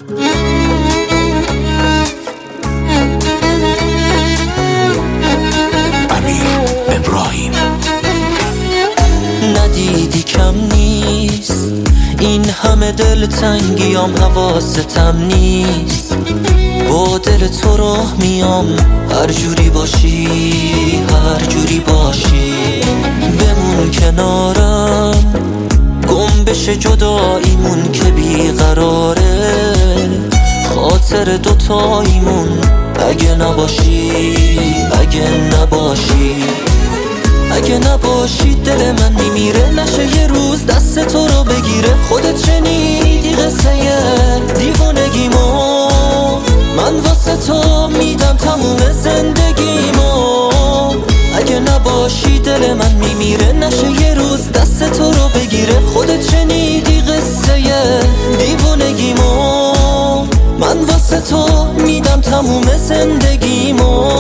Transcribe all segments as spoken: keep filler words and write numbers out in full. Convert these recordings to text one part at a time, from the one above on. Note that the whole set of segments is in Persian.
ندیدی کم نیست این همه دلتنگیام، حواستم نیست با دل تو راه میام، هر جوری باشی هر جوری باشی بمون کنارم، گم بشه جداییمون که بیقراره، خاطر دوتاییمون اگه نباشی اگه نباشی اگه نباشی دل من میمیره، نشه یه روز دست تو رو بگیره. خودت شنیدی قصه دیوونگیمو، من واسه تو میدم تموم زندگیمو. اگه نباشی دل من میمیره، نشه یه روز دست تو رو بگیره. خودت شنیدی قصه دیوونگیمو، من واسه تو میدم تموم زندگیمو.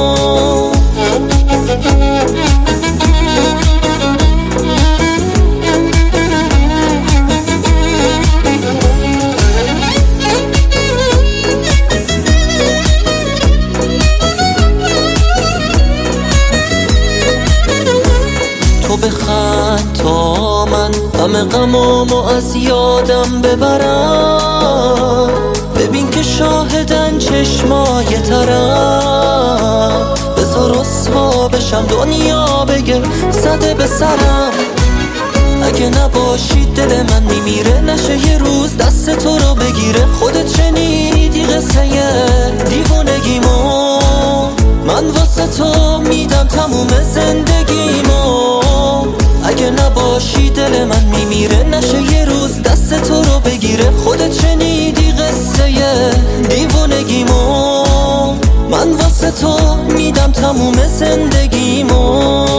تو بخند تا من همه غمامو از یادم ببرم، ببین که شاهدن چشمای ترم، بذار رسوا بشم دنیا بگه زده به سرم. اگه نباشی دل من میمیره، نشه یه روز دست تو رو بگیره. خودت شنیدی قصه دیوونگیمو، من واسه تو میدم تموم زندگیمو. اگه نباشی دل من میمیره، نشه یه روز دست تو رو بگیره. خودت شنیدی قصه دیوونگیمو، من واسه تو میدم تموم زندگیمو.